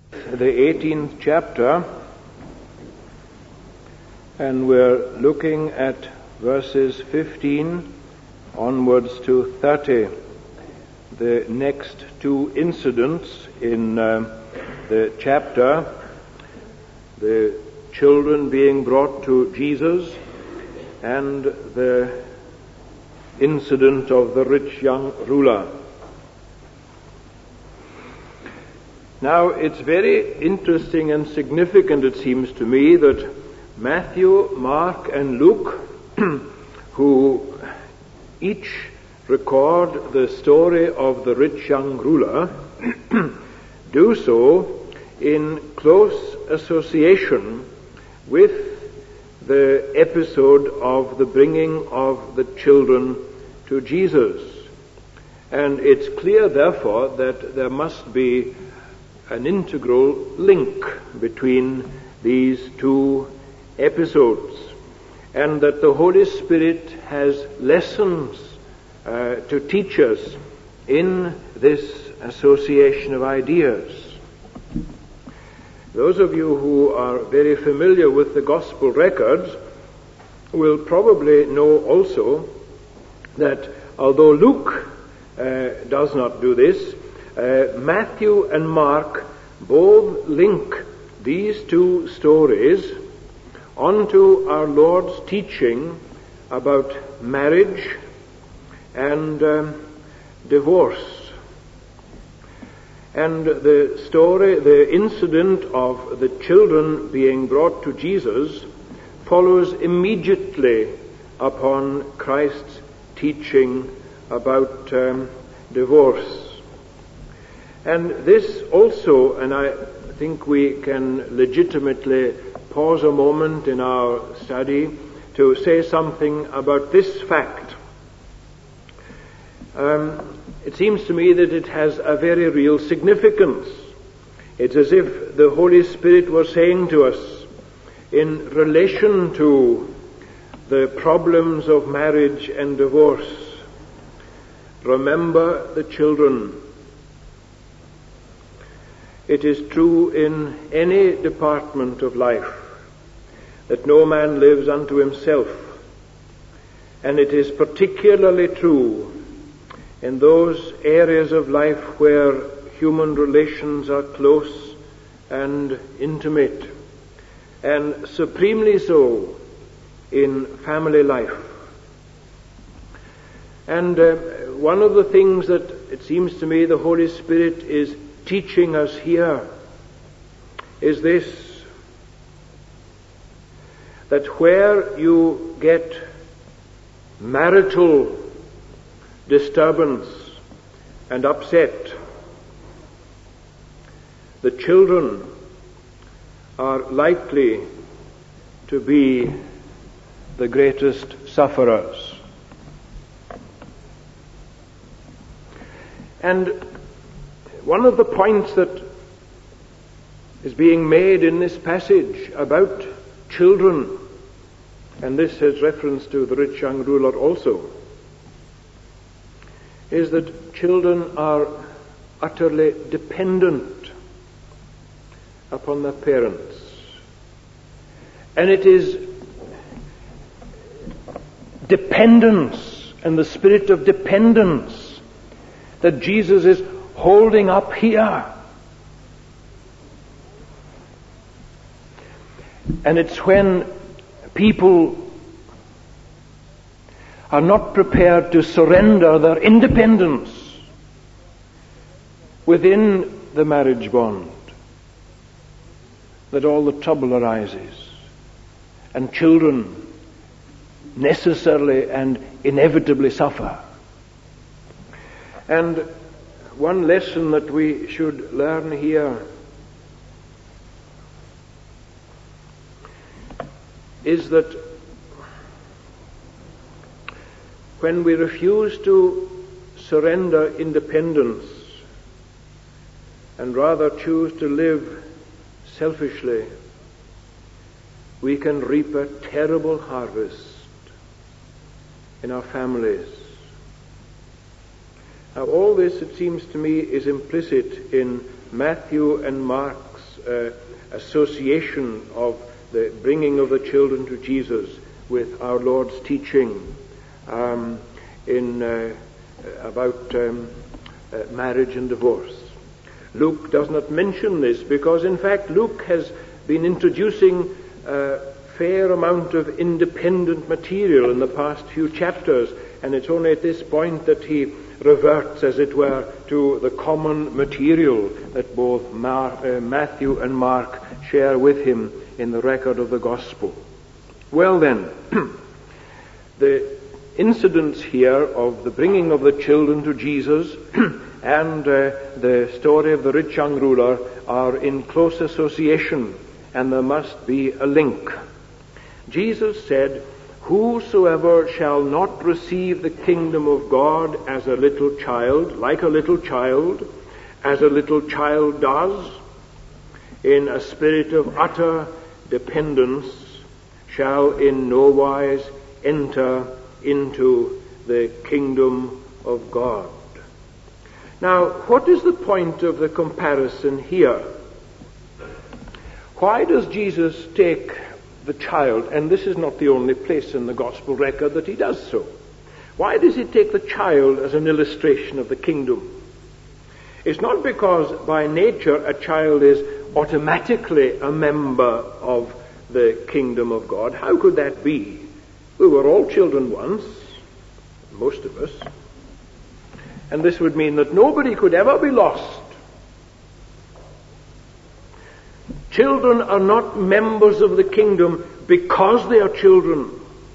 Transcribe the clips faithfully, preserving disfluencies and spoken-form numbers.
The eighteenth chapter, and we're looking at verses fifteen onwards to thirty. The next two incidents in uh, the chapter, the children being brought to Jesus and the incident of the rich young ruler. Now, it's very interesting and significant, it seems to me, that Matthew, Mark, and Luke, who each record the story of the rich young ruler, do so in close association with the episode of the bringing of the children to Jesus. And it's clear, therefore, that there must be an integral link between these two episodes, and that the Holy Spirit has lessons uh, to teach us in this association of ideas. Those of you who are very familiar with the Gospel records will probably know also that although Luke uh, does not do this, Uh, Matthew and Mark both link these two stories onto our Lord's teaching about marriage and um, divorce. And the story, the incident of the children being brought to Jesus follows immediately upon Christ's teaching about um, divorce. And this also, and I think we can legitimately pause a moment in our study to say something about this fact. Um, it seems to me that it has a very real significance. It's as if the Holy Spirit was saying to us, in relation to the problems of marriage and divorce, remember the children. It is true in any department of life that no man lives unto himself, and it is particularly true in those areas of life where human relations are close and intimate, and supremely so in family life. And uh, one of the things that it seems to me the Holy Spirit is teaching us here is this, that where you get marital disturbance and upset, the children are likely to be the greatest sufferers. And one of the points that is being made in this passage about children, and this has reference to the rich young ruler also, is that children are utterly dependent upon their parents. And it is dependence and the spirit of dependence that Jesus is holding up here. And it's when people are not prepared to surrender their independence within the marriage bond that all the trouble arises, and children necessarily and inevitably suffer. And one lesson that we should learn here is that when we refuse to surrender independence and rather choose to live selfishly, we can reap a terrible harvest in our families. Now, all this, it seems to me, is implicit in Matthew and Mark's uh, association of the bringing of the children to Jesus with our Lord's teaching um, in uh, about um, uh, marriage and divorce. Luke does not mention this because, in fact, Luke has been introducing a fair amount of independent material in the past few chapters, and it's only at this point that he reverts, as it were, to the common material that both Mar- uh, Matthew and Mark share with him in the record of the gospel. Well then, the incidents here of the bringing of the children to Jesus and uh, the story of the rich young ruler are in close association, and there must be a link. Jesus said, "Whosoever shall not receive the kingdom of God as a little child, like a little child, as a little child does, in a spirit of utter dependence, shall in no wise enter into the kingdom of God." Now, what is the point of the comparison here? Why does Jesus take the child, and this is not the only place in the gospel record that he does so? Why does he take the child as an illustration of the kingdom? It's not because by nature a child is automatically a member of the kingdom of God. How could that be? We were all children once, most of us. And this would mean that nobody could ever be lost. Children are not members of the kingdom because they are children.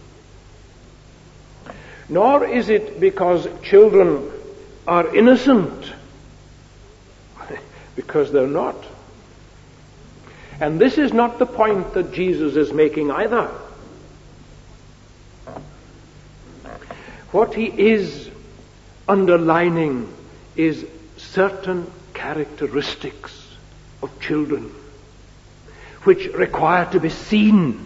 Nor is it because children are innocent, because they're not. And this is not the point that Jesus is making either. What he is underlining is certain characteristics of children which require to be seen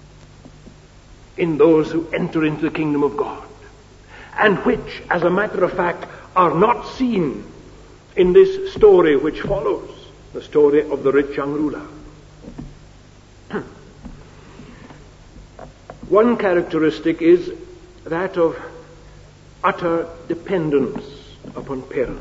in those who enter into the kingdom of God, and which, as a matter of fact, are not seen in this story which follows, the story of the rich young ruler. One characteristic is that of utter dependence upon parents.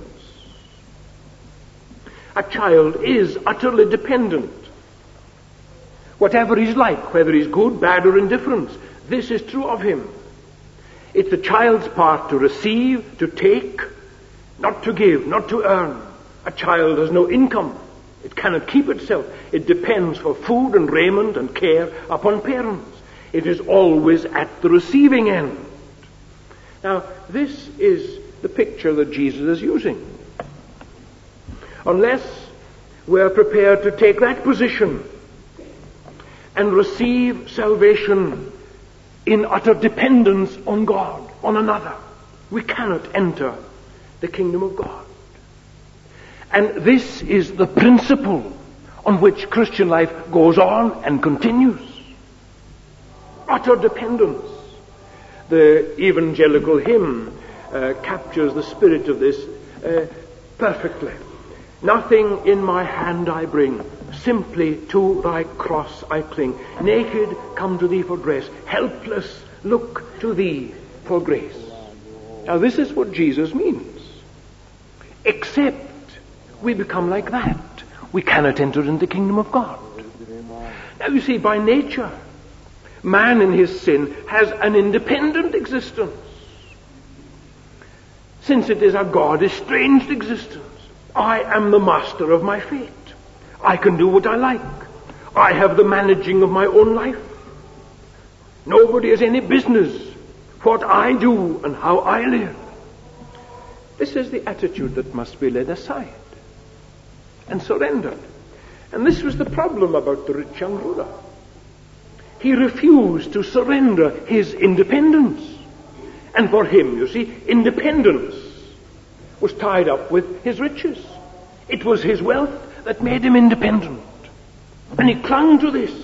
A child is utterly dependent. Whatever he's like, whether he's good, bad, or indifferent, this is true of him. It's the child's part to receive, to take, not to give, not to earn. A child has no income. It cannot keep itself. It depends for food and raiment and care upon parents. It is always at the receiving end. Now, this is the picture that Jesus is using. Unless we are prepared to take that position and receive salvation in utter dependence on God, on another, we cannot enter the kingdom of God. And this is the principle on which Christian life goes on and continues. Utter dependence. The evangelical hymn uh, captures the spirit of this uh, perfectly. Nothing in my hand I bring, simply to thy cross I cling. Naked, come to thee for dress. Helpless, look to thee for grace. Now this is what Jesus means. Except we become like that, we cannot enter into the kingdom of God. Now you see, by nature, man in his sin has an independent existence, since it is a God-estranged existence. I am the master of my fate. I can do what I like. I have the managing of my own life. Nobody has any business what I do and how I live. This is the attitude that must be laid aside and surrendered. And this was the problem about the rich young ruler. He refused to surrender his independence. And for him, you see, independence was tied up with his riches. It was his wealth that made him independent. And he clung to this.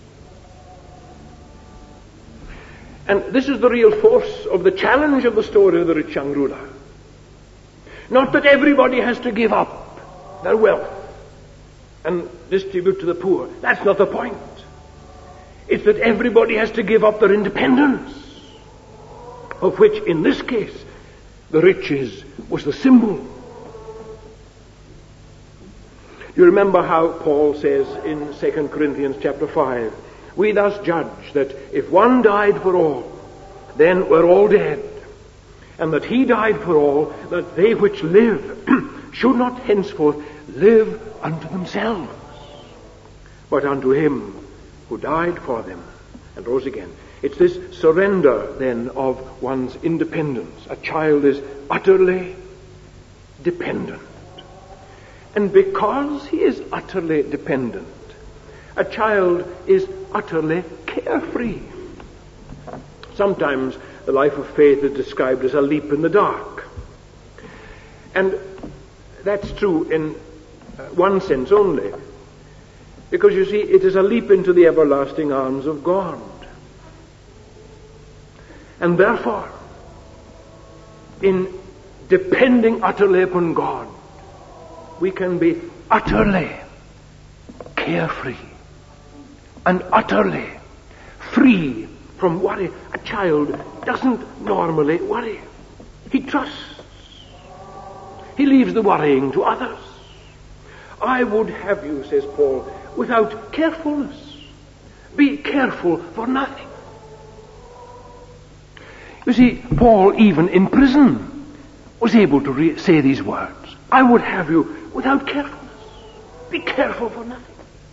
And this is the real force of the challenge of the story of the rich young ruler. Not that everybody has to give up their wealth and distribute to the poor. That's not the point. It's that everybody has to give up their independence, of which, in this case, the riches was the symbol. You remember how Paul says in Second Corinthians chapter five, we thus judge that if one died for all, then we're all dead, and that he died for all, that they which live should not henceforth live unto themselves, but unto him who died for them and rose again. It's this surrender, then, of one's independence. A child is utterly dependent. And because he is utterly dependent, a child is utterly carefree. Sometimes the life of faith is described as a leap in the dark. And that's true in one sense only. Because you see, it is a leap into the everlasting arms of God. And therefore, in depending utterly upon God, we can be utterly carefree and utterly free from worry. A child doesn't normally worry. He trusts. He leaves the worrying to others. I would have you, says Paul, without carefulness. Be careful for nothing. You see, Paul, even in prison, was able to re- say these words. I would have you without carefulness. Be careful for nothing.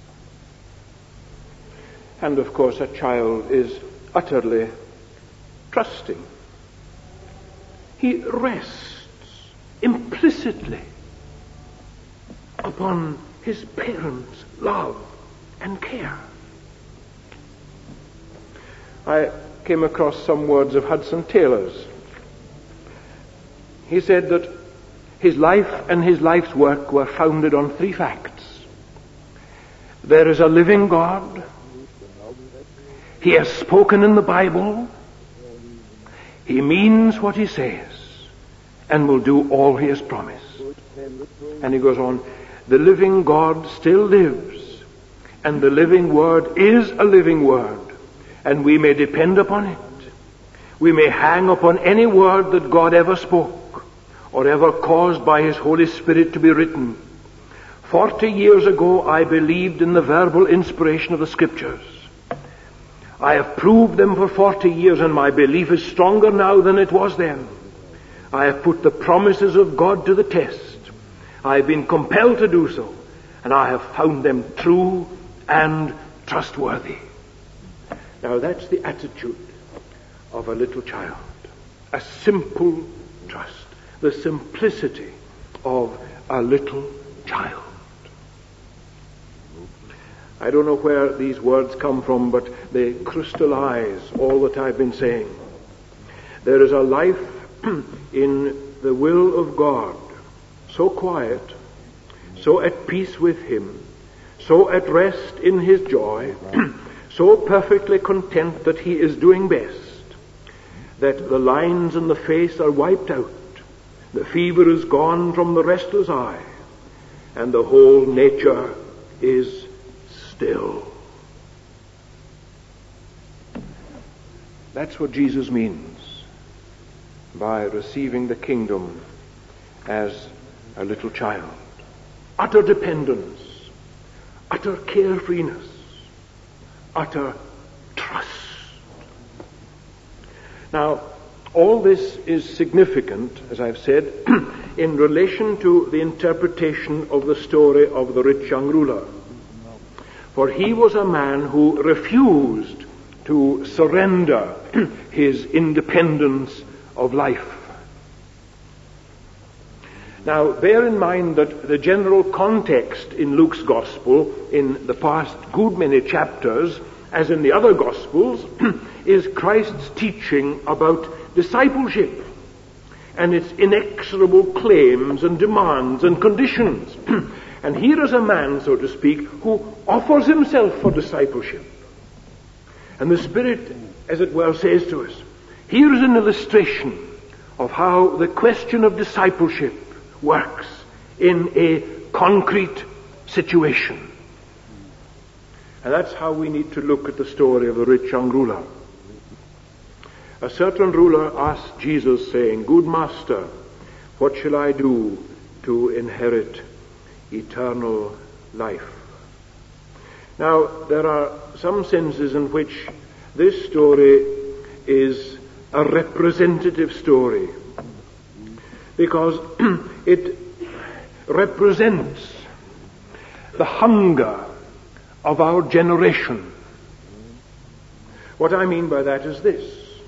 And of course, a child is utterly trusting. He rests implicitly upon his parents' love and care. I came across some words of Hudson Taylor's. He said that his life and his life's work were founded on three facts. There is a living God. He has spoken in the Bible. He means what he says and will do all he has promised. And he goes on, the living God still lives, and the living word is a living word, and we may depend upon it. We may hang upon any word that God ever spoke or ever caused by his Holy Spirit to be written. Forty years ago I believed in the verbal inspiration of the Scriptures. I have proved them for forty years, and my belief is stronger now than it was then. I have put the promises of God to the test. I have been compelled to do so, and I have found them true and trustworthy. Now that's the attitude of a little child. A simple trust. The simplicity of a little child. I don't know where these words come from, but they crystallize all that I've been saying. There is a life in the will of God, so quiet, so at peace with him, so at rest in his joy, so perfectly content that he is doing best, that the lines in the face are wiped out, the fever is gone from the restless eye, and the whole nature is still. That's what Jesus means by receiving the kingdom as a little child. Utter dependence, utter carefreeness, utter trust. Now, all this is significant, as I've said, in relation to the interpretation of the story of the rich young ruler. For he was a man who refused to surrender his independence of life. Now, bear in mind that the general context in Luke's Gospel, in the past good many chapters, as in the other Gospels, is Christ's teaching about discipleship and its inexorable claims and demands and conditions. And here is a man, so to speak, who offers himself for discipleship. And the Spirit, as it were, says to us, here is an illustration of how the question of discipleship works in a concrete, situation. And that's how we need to look at the story of the rich young ruler. A certain ruler asked Jesus, saying, "Good master, what shall I do to inherit eternal life?" Now, there are some senses in which this story is a representative story, because it represents the hunger of our generation. What I mean by that is this.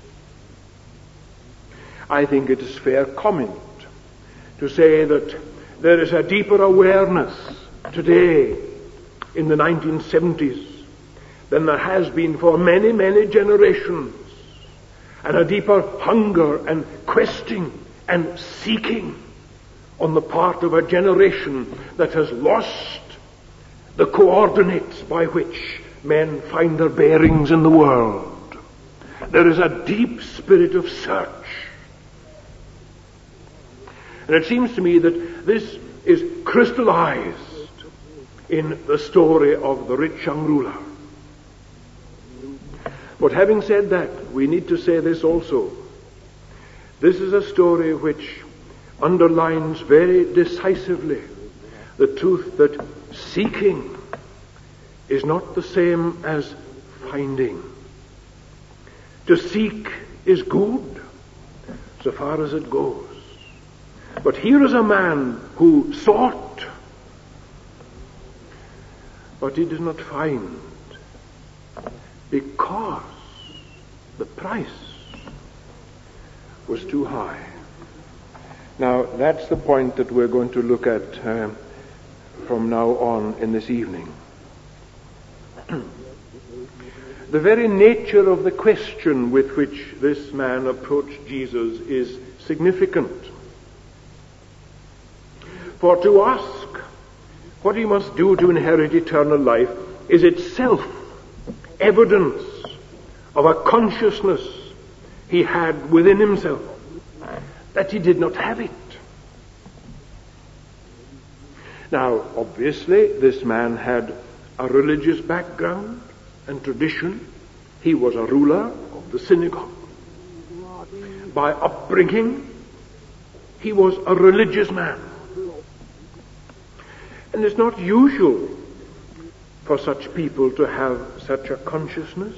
I think it is fair comment to say that there is a deeper awareness today in the nineteen seventies than there has been for many, many generations, and a deeper hunger and questing and seeking on the part of a generation that has lost the coordinates by which men find their bearings in the world. There is a deep spirit of search. And it seems to me that this is crystallized in the story of the rich young ruler. But having said that, we need to say this also. This is a story which underlines very decisively the truth that seeking is not the same as finding. To seek is good, so far as it goes. But here is a man who sought, but he did not find, because the price was too high. Now, that's the point that we're going to look at uh, from now on in this evening. The very nature of the question with which this man approached Jesus is significant. For to ask what he must do to inherit eternal life is itself evidence of a consciousness he had within himself that he did not have it. Now, obviously, this man had a religious background and tradition. He was a ruler of the synagogue. By upbringing, he was a religious man. And it's not usual for such people to have such a consciousness.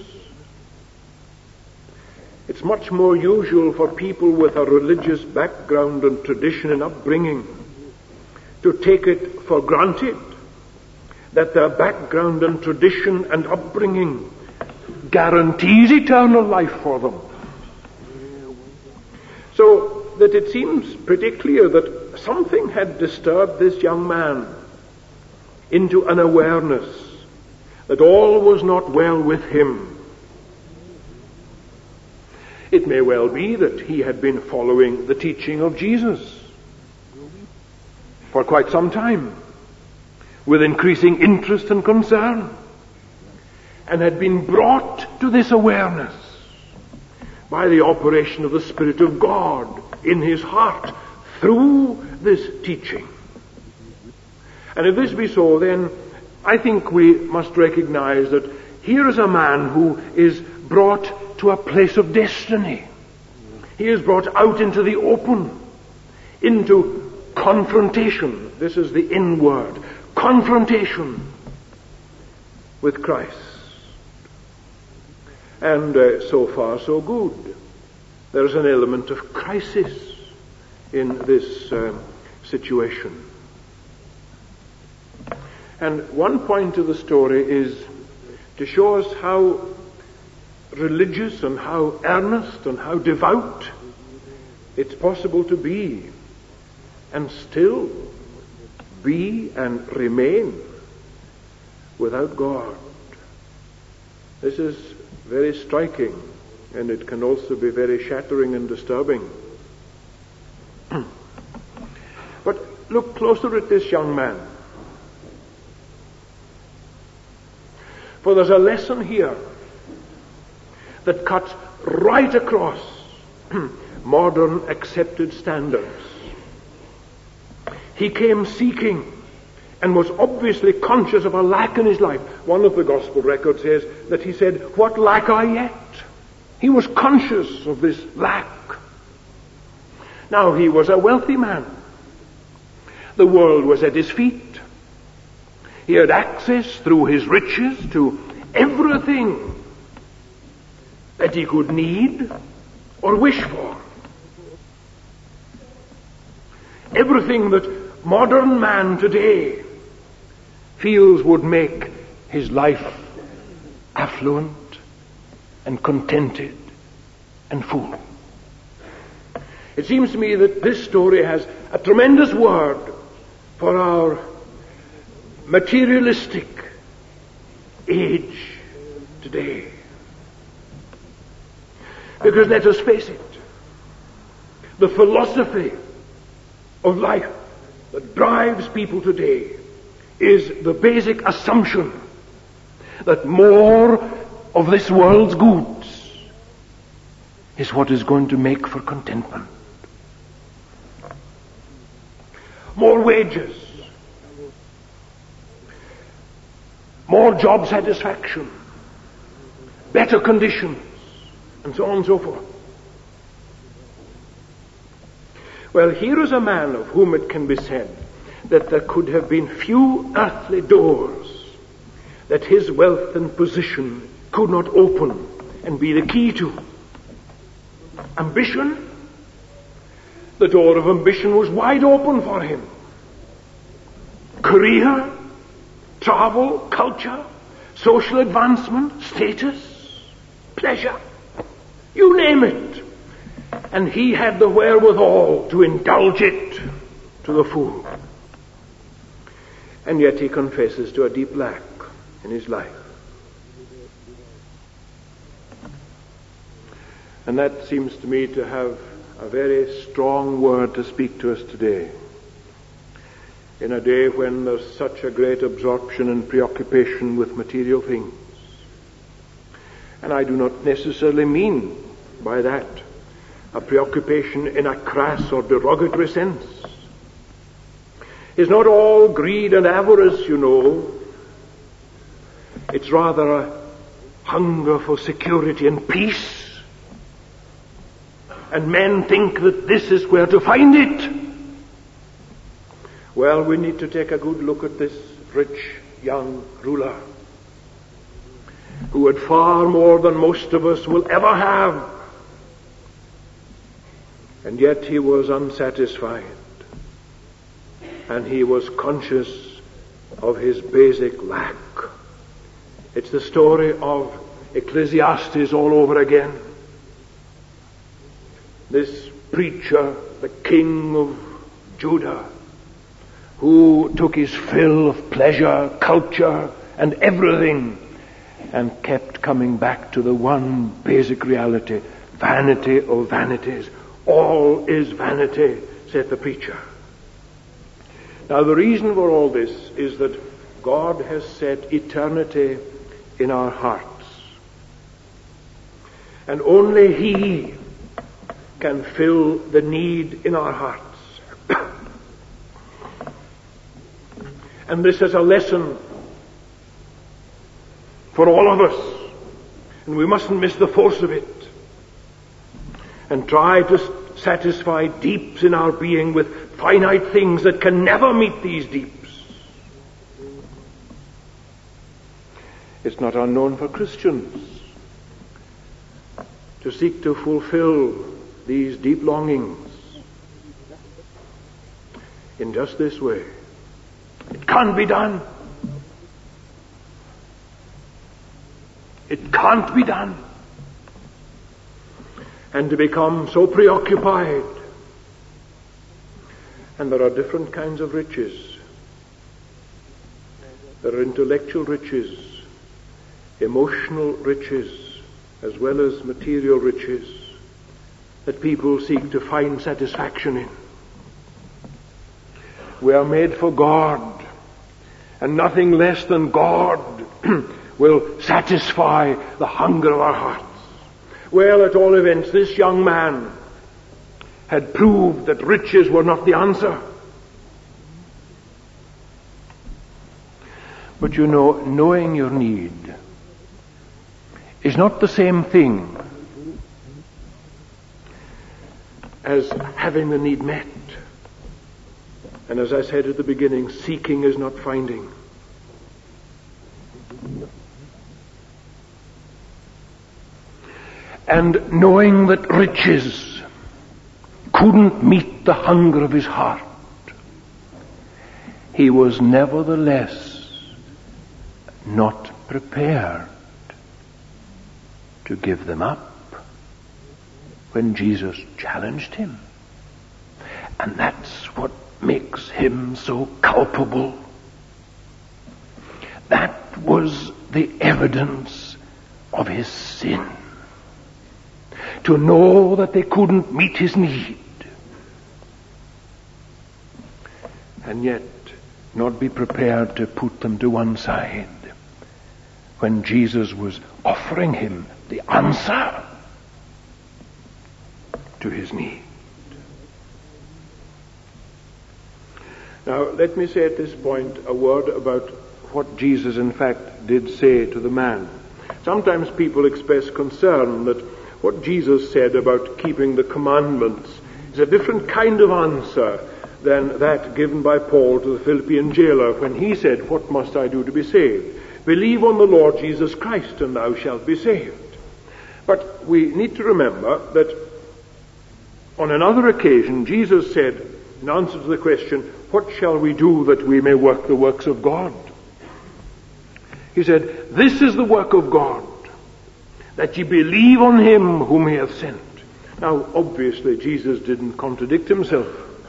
It's much more usual for people with a religious background and tradition and upbringing to take it for granted that their background and tradition and upbringing guarantees eternal life for them. So that it seems pretty clear that something had disturbed this young man into an awareness that all was not well with him. It may well be that he had been following the teaching of Jesus for quite some time, with increasing interest and concern, and had been brought to this awareness by the operation of the Spirit of God in his heart through this teaching. And if this be so, then I think we must recognize that here is a man who is brought to a place of destiny. He is brought out into the open, into confrontation. This is the in word. Confrontation with Christ. And uh, so far so good. There's an element of crisis in this uh, situation. And one point of the story is to show us how religious and how earnest and how devout it's possible to be and still be and remain without God. This is very striking, and it can also be very shattering and disturbing. But look closer at this young man. For there's a lesson here that cuts right across modern accepted standards. He came seeking and was obviously conscious of a lack in his life. One of the gospel records says that he said, "What lack I yet?" He was conscious of this lack. Now he was a wealthy man. The world was at his feet. He had access through his riches to everything that he could need or wish for. Everything that modern man today feels would make his life affluent and contented and full. It seems to me that this story has a tremendous word for our materialistic age today. Because let us face it, the philosophy of life that drives people today is the basic assumption that more of this world's goods is what is going to make for contentment. More wages, more job satisfaction, better conditions, and so on and so forth. Well, here is a man of whom it can be said that there could have been few earthly doors that his wealth and position could not open and be the key to. Ambition, the door of ambition was wide open for him. Career, travel, culture, social advancement, status, pleasure, you name it. And he had the wherewithal to indulge it to the full. And yet he confesses to a deep lack in his life. And that seems to me to have a very strong word to speak to us today. In a day when there's such a great absorption and preoccupation with material things. And I do not necessarily mean by that a preoccupation in a crass or derogatory sense. It's not all greed and avarice, you know. It's rather a hunger for security and peace. And men think that this is where to find it. Well, we need to take a good look at this rich young ruler who had far more than most of us will ever have. And yet he was unsatisfied. And he was conscious of his basic lack. It's the story of Ecclesiastes all over again. This preacher, the king of Judah, who took his fill of pleasure, culture, and everything, and kept coming back to the one basic reality, vanity of vanities. All is vanity, said the preacher. Now the reason for all this is that God has set eternity in our hearts. And only He can fill the need in our hearts. And this is a lesson for all of us. And we mustn't miss the force of it. And try to satisfy deeps in our being with finite things that can never meet these deeps. It's not unknown for Christians to seek to fulfill these deep longings in just this way. It can't be done. It can't be done. And to become so preoccupied. And there are different kinds of riches. There are intellectual riches, emotional riches, as well as material riches that people seek to find satisfaction in. We are made for God, and nothing less than God will satisfy the hunger of our hearts. Well, at all events, this young man had proved that riches were not the answer. But you know, knowing your need is not the same thing as having the need met. And as I said at the beginning, seeking is not finding. And knowing that riches couldn't meet the hunger of his heart, he was nevertheless not prepared to give them up when Jesus challenged him. And that's what makes him so culpable. That was the evidence of his sin. To know that they couldn't meet his need, and yet not be prepared to put them to one side when Jesus was offering him the answer to his need. Now, let me say at this point a word about what Jesus in fact did say to the man. Sometimes people express concern that what Jesus said about keeping the commandments is a different kind of answer than that given by Paul to the Philippian jailer when he said, "What must I do to be saved? Believe on the Lord Jesus Christ and thou shalt be saved." But we need to remember that on another occasion Jesus said, in answer to the question, "What shall we do that we may work the works of God?" He said, "This is the work of God, that ye believe on him whom he hath sent." Now, obviously, Jesus didn't contradict himself.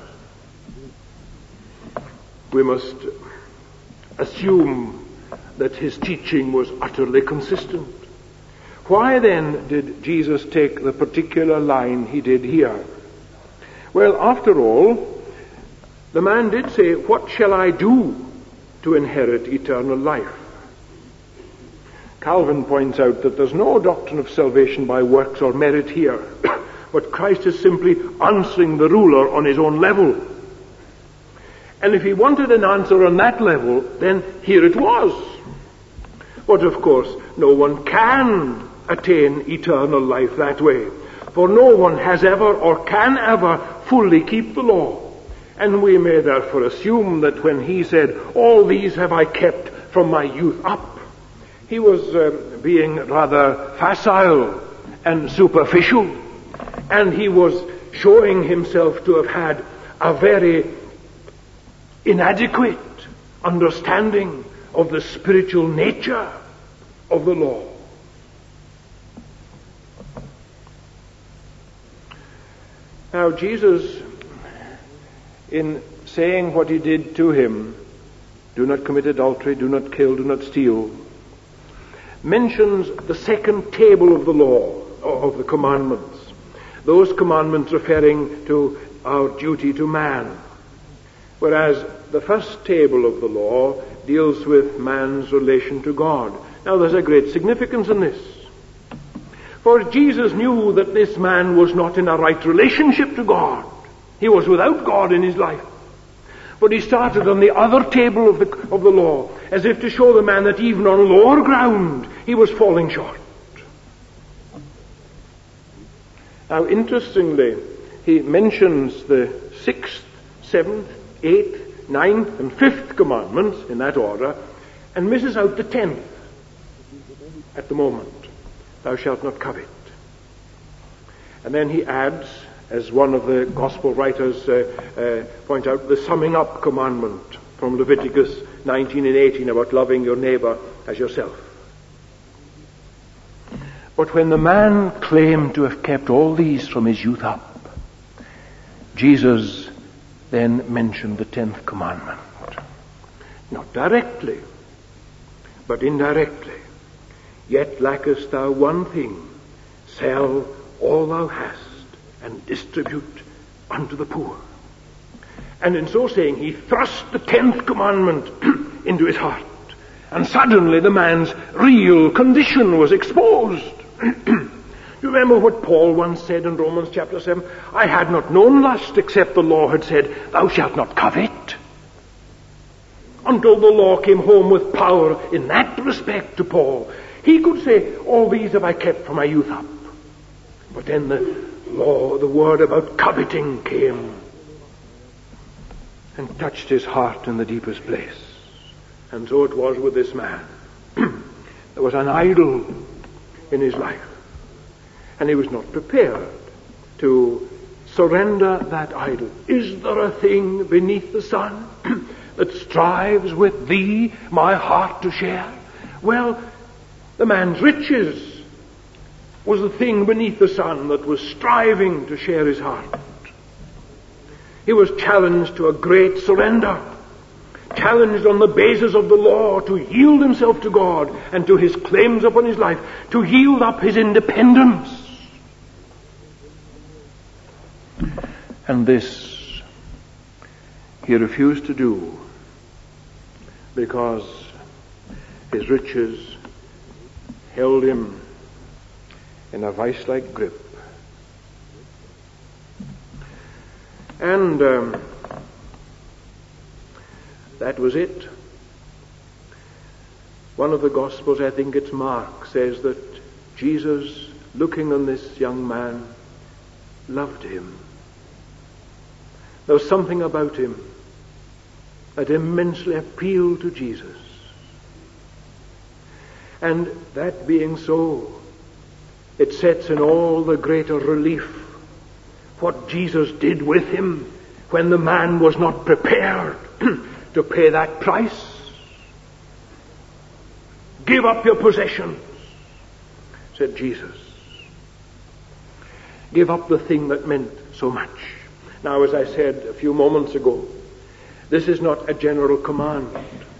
We must assume that his teaching was utterly consistent. Why then did Jesus take the particular line he did here? Well, after all, the man did say, "What shall I do to inherit eternal life?" Calvin points out that there's no doctrine of salvation by works or merit here, but Christ is simply answering the ruler on his own level. And if he wanted an answer on that level, then here it was. But of course, no one can attain eternal life that way, for no one has ever or can ever fully keep the law. And we may therefore assume that when he said, "All these have I kept from my youth up," he was uh, being rather facile and superficial, and he was showing himself to have had a very inadequate understanding of the spiritual nature of the law. Now, Jesus, in saying what he did to him, "Do not commit adultery, do not kill, do not steal," mentions the second table of the law, of the commandments. Those commandments referring to our duty to man. Whereas the first table of the law deals with man's relation to God. Now there's a great significance in this. For Jesus knew that this man was not in a right relationship to God. He was without God in his life. But he started on the other table of the, of the law, as if to show the man that even on lower ground he was falling short. Now, interestingly, he mentions the sixth, seventh, eighth, ninth, and fifth commandments in that order, and misses out the tenth at the moment. Thou shalt not covet. And then he adds, as one of the gospel writers uh, uh, point out, the summing up commandment from Leviticus nineteen and eighteen about loving your neighbor as yourself. But when the man claimed to have kept all these from his youth up, Jesus then mentioned the tenth commandment. Not directly, but indirectly. Yet lackest thou one thing, sell all thou hast, and distribute unto the poor. And in so saying, he thrust the tenth commandment into his heart. And suddenly the man's real condition was exposed. Do you remember what Paul once said in Romans chapter seven? I had not known lust except the law had said, thou shalt not covet. until the law came home with power in that respect to Paul. He could say, all these have I kept from my youth up. But then the law, the word about coveting came and touched his heart in the deepest place. And so it was with this man. There was an idol in his life, and he was not prepared to surrender that idol. Is there a thing beneath the sun that strives with thee, my heart to share? Well, the man's riches was the thing beneath the sun that was striving to share his heart. He was challenged to a great surrender, challenged on the basis of the law to yield himself to God and to his claims upon his life, to yield up his independence. And this he refused to do because his riches held him in a vice-like grip. And um, that was it. One of the Gospels, I think it's Mark, says that Jesus, looking on this young man, loved him. There was something about him that immensely appealed to Jesus. And that being so, it sets in all the greater relief what Jesus did with him when the man was not prepared to pay that price. Give up your possessions, said Jesus. Give up the thing that meant so much. Now, as I said a few moments ago, this is not a general command.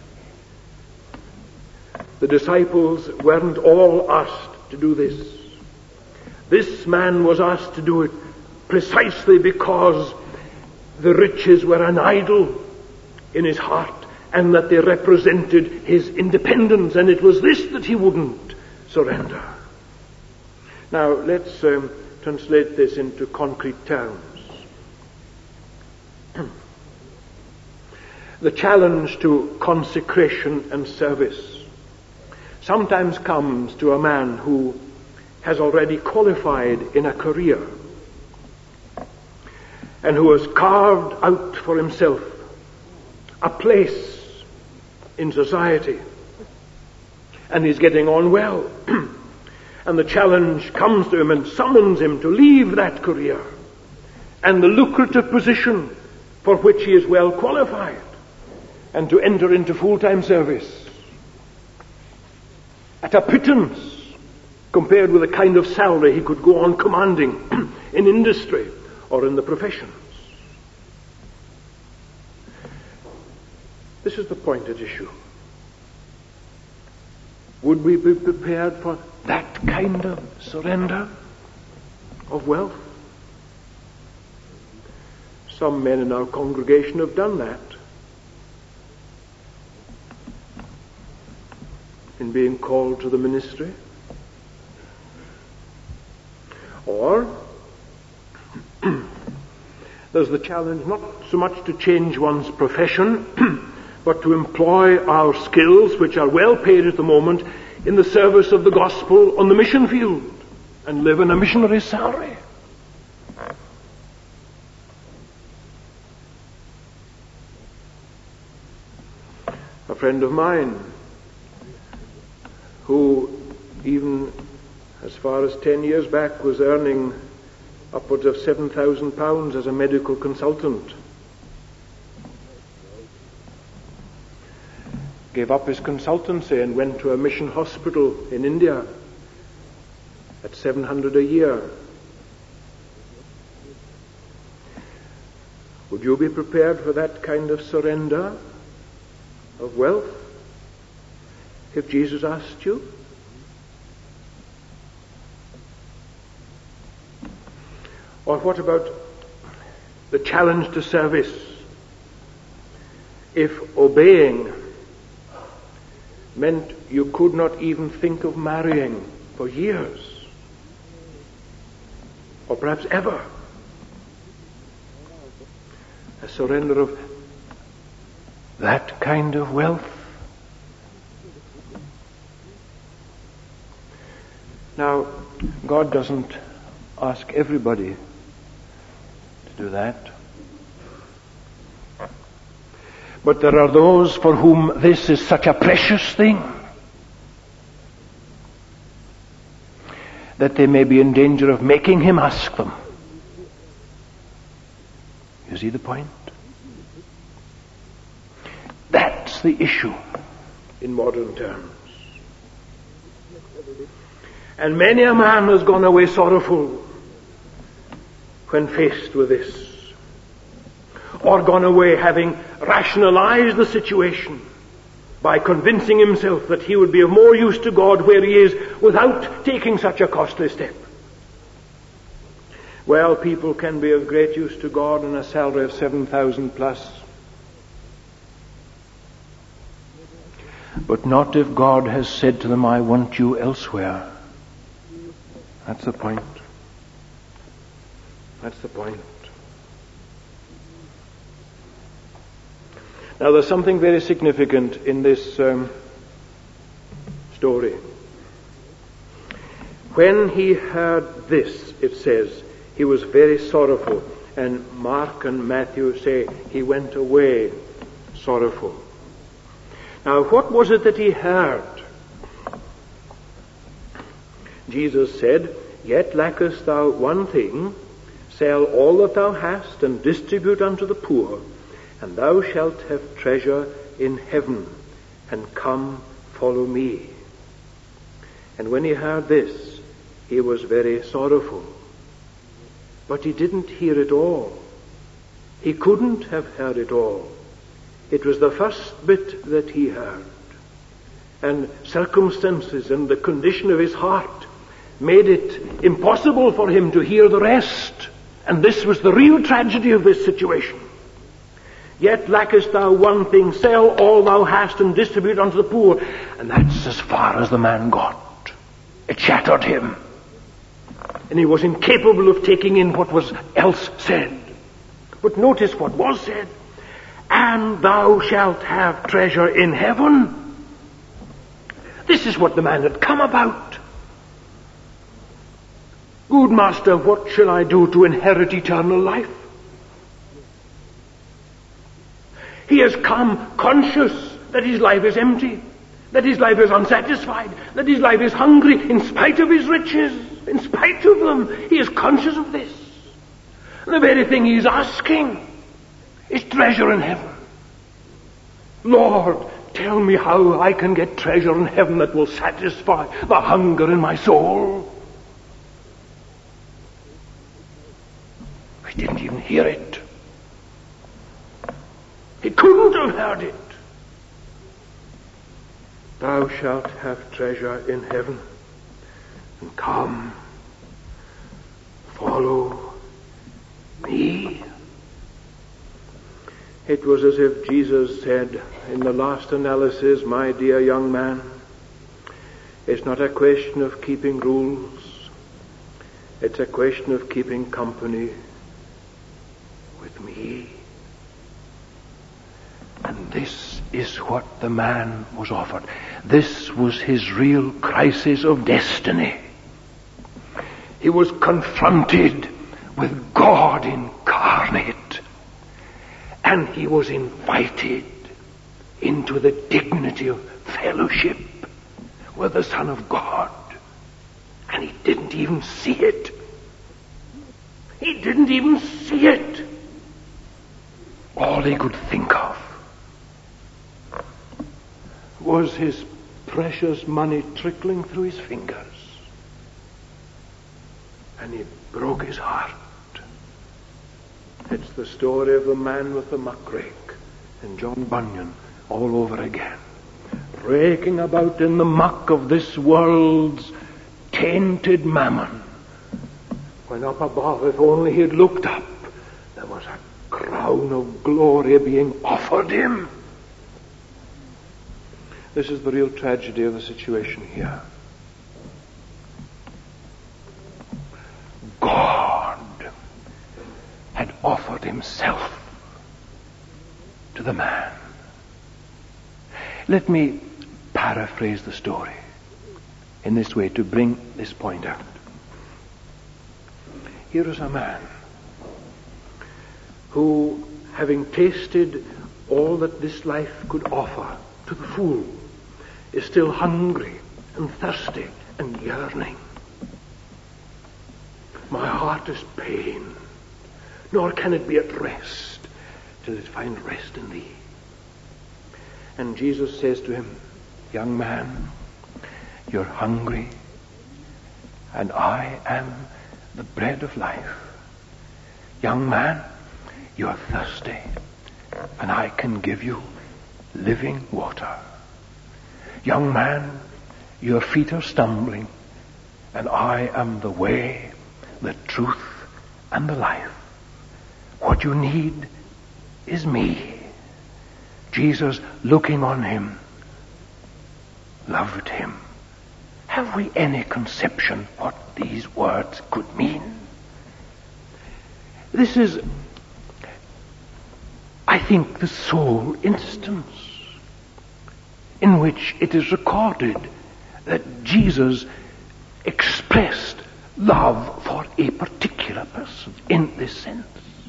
The disciples weren't all asked to do this. This man was asked to do it precisely because the riches were an idol in his heart and that they represented his independence, and it was this that he wouldn't surrender. Now, let's um, translate this into concrete terms. The challenge to consecration and service sometimes comes to a man who has already qualified in a career and who has carved out for himself a place in society and is getting on well. And the challenge comes to him and summons him to leave that career and the lucrative position for which he is well qualified and to enter into full-time service at a pittance compared with the kind of salary he could go on commanding in industry or in the professions. This is the point at issue. Would we be prepared for that kind of surrender of wealth? Some men in our congregation have done that in being called to the ministry. Or there's the challenge not so much to change one's profession but to employ our skills, which are well paid at the moment, in the service of the gospel on the mission field and live on a missionary's salary. A friend of mine who even as far as ten years back was earning upwards of seven thousand pounds as a medical consultant gave up his consultancy and went to a mission hospital in India at seven hundred a year. Would you be prepared for that kind of surrender of wealth if Jesus asked you? Or what about the challenge to service? If obeying meant you could not even think of marrying for years, or perhaps ever, a surrender of that kind of wealth? Now, God doesn't ask everybody to do that. But there are those for whom this is such a precious thing that they may be in danger of making him ask them. You see the point? That's the issue in modern terms. And many a man has gone away sorrowful when faced with this, or gone away having rationalized the situation by convincing himself that he would be of more use to God where he is without taking such a costly step. Well, people can be of great use to God on a salary of seven thousand plus. But not if God has said to them, I want you elsewhere. That's the point. That's the point. Now, there's something very significant in this um, story. When he heard this, it says, he was very sorrowful. And Mark and Matthew say he went away sorrowful. Now, what was it that he heard? Jesus said, Yet lackest thou one thing, sell all that thou hast and distribute unto the poor, and thou shalt have treasure in heaven, and come follow me. And when he heard this, he was very sorrowful. But he didn't hear it all. He couldn't have heard it all. It was the first bit that he heard. And circumstances and the condition of his heart made it impossible for him to hear the rest. And this was the real tragedy of this situation. Yet lackest thou one thing, sell all thou hast and distribute unto the poor. And that's as far as the man got. It shattered him. And he was incapable of taking in what was else said. But notice what was said. And thou shalt have treasure in heaven. This is what the man had come about. Good master, what shall I do to inherit eternal life? He has come conscious that his life is empty, that his life is unsatisfied, that his life is hungry in spite of his riches, in spite of them. He is conscious of this. And the very thing he is asking is treasure in heaven. Lord, tell me how I can get treasure in heaven that will satisfy the hunger in my soul. He didn't even hear it. He couldn't have heard it. Thou shalt have treasure in heaven, and come, follow me. It was as if Jesus said in the last analysis, my dear young man, it's not a question of keeping rules. It's a question of keeping company with me. And this is what the man was offered. This was his real crisis of destiny. He was confronted with God incarnate. And he was invited into the dignity of fellowship with the Son of God. And he didn't even see it. He didn't even see it. All he could think of was his precious money trickling through his fingers. And he broke his heart. It's the story of the man with the muckrake and John Bunyan all over again. Raking about in the muck of this world's tainted mammon. When up above, if only he had looked up, there was a crown of glory being offered him. This is the real tragedy of the situation here. God had offered himself to the man. Let me paraphrase the story in this way to bring this point out. Here is a man who, having tasted all that this life could offer to the full, is still hungry and thirsty and yearning. My heart is pain, nor can it be at rest till it find rest in thee. And Jesus says to him, young man, you're hungry, and I am the bread of life. Young man, you're thirsty, and I can give you living water. Young man, your feet are stumbling, and I am the way, the truth, and the life. What you need is me. Jesus, looking on him, loved him. Have we any conception what these words could mean? This is, I think, the sole instance in which it is recorded that Jesus expressed love for a particular person in this sense.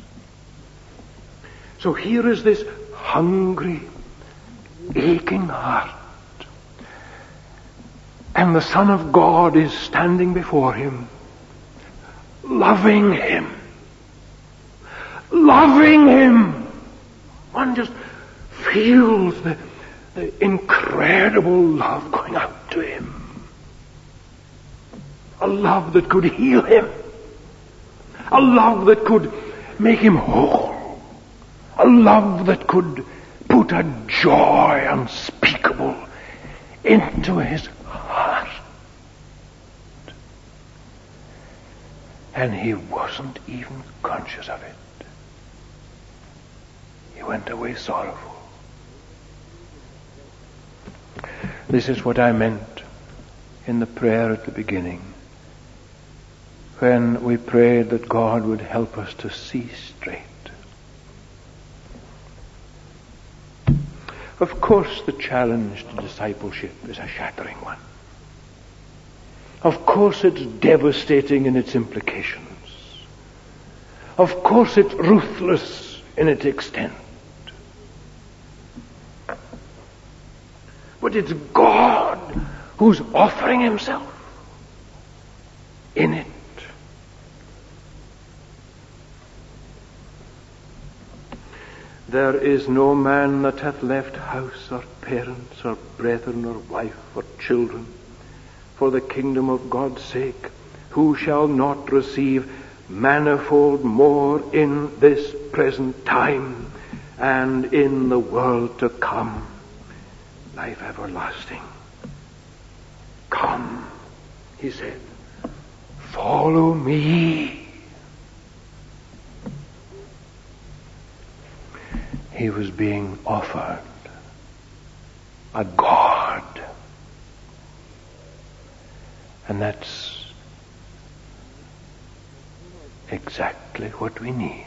So here is this hungry, aching heart, and the Son of God is standing before him, loving him, loving him. One just feels the, the incredible love going out to him. A love that could heal him. A love that could make him whole. A love that could put a joy unspeakable into his heart. And he wasn't even conscious of it. He went away sorrowful. This is what I meant in the prayer at the beginning, when we prayed that God would help us to see straight. Of course, the challenge to discipleship is a shattering one. Of course, it's devastating in its implications. Of course, it's ruthless in its extent. But it's God who's offering himself in it. There is no man that hath left house or parents or brethren or wife or children for the kingdom of God's sake, who shall not receive manifold more in this present time and in the world to come, life everlasting. Come, he said, follow me. He was being offered a God. And that's exactly what we need.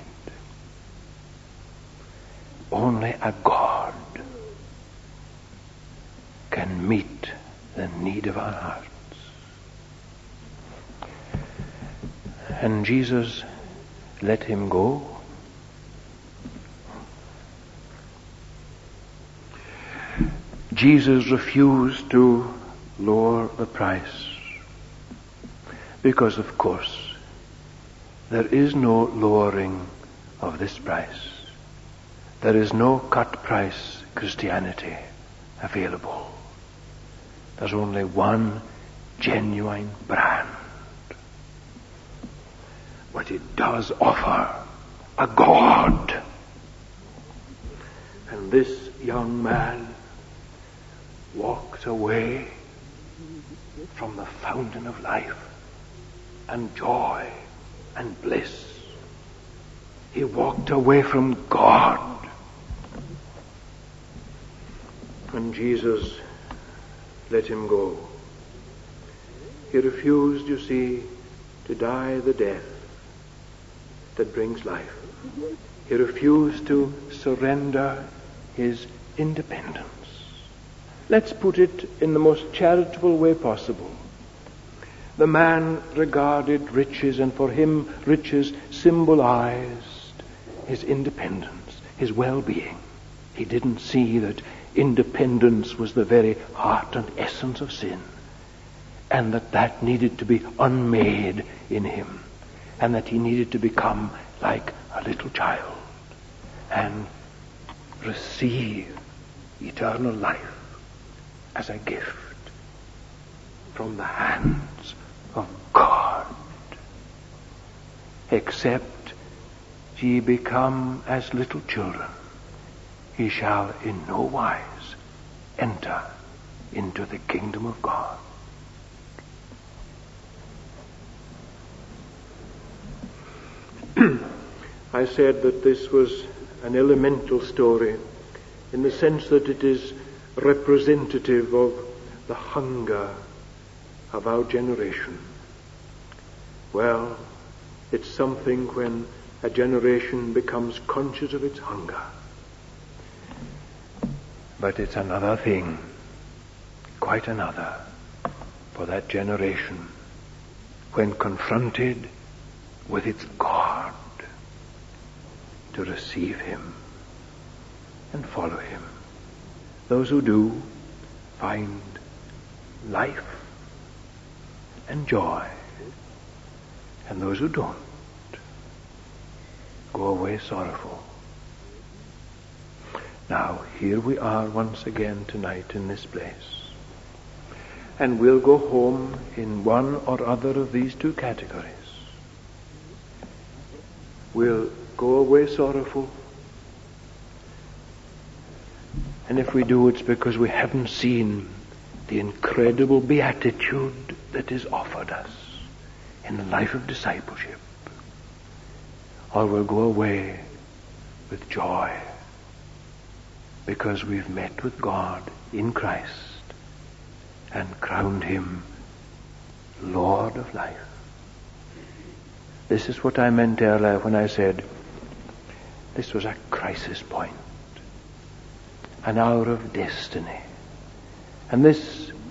Only a God can meet the need of our hearts. And Jesus let him go. Jesus refused to lower the price because, of course, there is no lowering of this price. There is no cut price Christianity available. There's only one genuine brand. But it does offer a God. And this young man walked away from the fountain of life and joy and bliss. He walked away from God. And Jesus let him go. He refused, you see, to die the death that brings life. He refused to surrender his independence let's put it in the most charitable way possible. The man regarded riches, and for him riches symbolized his independence, his well-being. He didn't see that independence was the very heart and essence of sin, and that that needed to be unmade in him, and that he needed to become like a little child and receive eternal life as a gift from the hands of God. Except ye become as little children, ye shall in no wise enter into the kingdom of God. I said that this was an elemental story in the sense that it is representative of the hunger of our generation. Well, it's something when a generation becomes conscious of its hunger. But it's another thing, quite another, for that generation when confronted with its God, to receive him and follow him. Those who do find life and joy, and those who don't go away sorrowful. Now, here we are once again tonight in this place, and we'll go home in one or other of these two categories. We'll go away sorrowful, and if we do, it's because we haven't seen the incredible beatitude that is offered us in the life of discipleship. Or we'll go away with joy because we've met with God in Christ and crowned him Lord of life. This is what I meant earlier when I said this was a crisis point, an hour of destiny. And this